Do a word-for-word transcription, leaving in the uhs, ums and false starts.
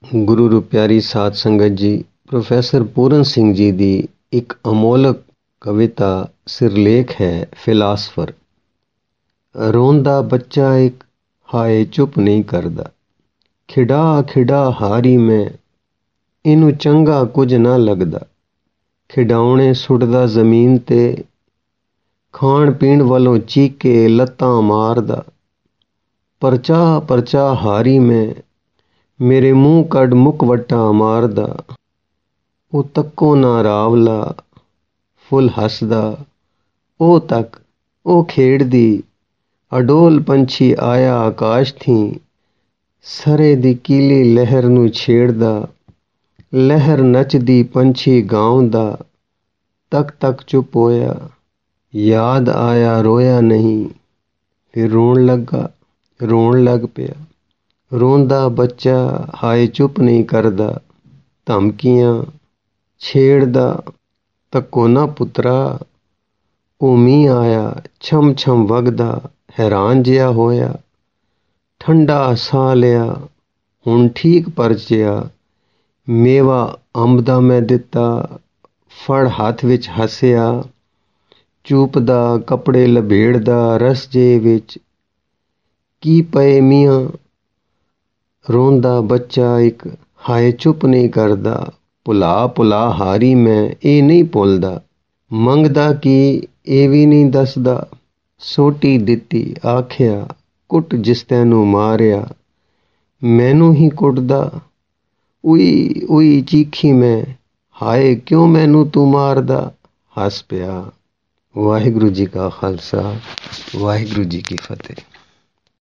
ਗੁਰੂ ਰੂ ਪਿਆਰੀ ਸਾਧ ਸੰਗਤ ਜੀ, ਪ੍ਰੋਫੈਸਰ ਪੂਰਨ ਸਿੰਘ ਜੀ ਦੀ ਇੱਕ ਅਮੋਲਕ ਕਵਿਤਾ ਸਿਰਲੇਖ ਹੈ ਫਿਲਾਸਫਰ। ਰੋਂਦਾ ਬੱਚਾ ਇੱਕ ਹਾਏ ਚੁੱਪ ਨਹੀਂ ਕਰਦਾ, ਖਿਡਾ ਖਿਡਾ ਹਾਰੀ ਮੈਂ, ਇਹਨੂੰ ਚੰਗਾ ਕੁਝ ਨਾ ਲੱਗਦਾ। ਖਿਡੌਣੇ ਸੁੱਟਦਾ ਜ਼ਮੀਨ 'ਤੇ, ਖਾਣ ਪੀਣ ਵੱਲੋਂ ਚੀਕੇ ਲੱਤਾਂ ਮਾਰਦਾ। ਪਰਚਾ ਪਰਚਾ ਹਾਰੀ ਮੈਂ, ਮੇਰੇ ਮੂੰਹ ਕੱਢ ਮੁਕਵਟਾ ਮਾਰਦਾ। ਉਹ ਤੱਕੋ ਨਾ ਰਾਵਲਾ ਫੁੱਲ ਹੱਸਦਾ, ਉਹ ਤੱਕ ਉਹ ਖੇਡਦੀ। ਅਡੋਲ ਪੰਛੀ ਆਇਆ ਆਕਾਸ਼ ਥੀਂ, ਸਰੇ ਦੀ ਕੀਲੀ ਲਹਿਰ ਨੂੰ ਛੇੜਦਾ। ਲਹਿਰ ਨੱਚਦੀ ਪੰਛੀ ਗਾਉਂਦਾ, ਤੱਕ ਤੱਕ ਚੁੱਪ ਹੋਇਆ। ਯਾਦ ਆਇਆ ਰੋਇਆ ਨਹੀਂ, ਫਿਰ ਰੋਣ ਲੱਗਾ ਰੋਣ ਲੱਗ ਪਿਆ। ਰੋਂਦਾ ਬੱਚਾ ਹਾਏ ਚੁੱਪ ਨਹੀਂ ਕਰਦਾ, ਧਮਕੀਆਂ ਛੇੜਦਾ। ਤੱਕੋ ਨਾ ਪੁੱਤਰਾ, ਉਹ ਮੀਂਹ ਆਇਆ ਛਮ ਛਮ ਵਗਦਾ। ਹੈਰਾਨ ਜਿਹਾ ਹੋਇਆ, ਠੰਡਾ ਸਾਹ ਲਿਆ, ਹੁਣ ਠੀਕ ਪਰਚਿਆ। ਮੇਵਾ ਅੰਬ ਦਾ ਮੈਂ ਦਿੱਤਾ, ਫੜ ਹੱਥ ਵਿੱਚ ਹੱਸਿਆ। ਚੂਪਦਾ ਕੱਪੜੇ ਲਬੇੜਦਾ ਰਸ ਜੇ ਵਿੱਚ, ਕੀ ਪਏ ਮੀਆਂ। ਰੋਂਦਾ ਬੱਚਾ ਇੱਕ ਹਾਏ ਚੁੱਪ ਨਹੀਂ ਕਰਦਾ, ਭੁਲਾ ਭੁਲਾ ਹਾਰੀ ਮੈਂ, ਇਹ ਨਹੀਂ ਭੁੱਲਦਾ। ਮੰਗਦਾ ਕੀ ਇਹ ਵੀ ਨਹੀਂ ਦੱਸਦਾ, ਸੋਟੀ ਦਿੱਤੀ ਆਖਿਆ ਕੁੱਟ ਜਿਸ ਤੈਨੂੰ ਮਾਰਿਆ। ਮੈਨੂੰ ਹੀ ਕੁੱਟਦਾ, ਉਈ ਉਈ ਚੀਖੀ ਮੈਂ, ਹਾਏ ਕਿਉਂ ਮੈਨੂੰ ਤੂੰ ਮਾਰਦਾ। ਹੱਸ ਪਿਆ। ਵਾਹਿਗੁਰੂ ਜੀ ਕਾ ਖਾਲਸਾ, ਵਾਹਿਗੁਰੂ ਜੀ ਕੀ ਫਤਿਹ।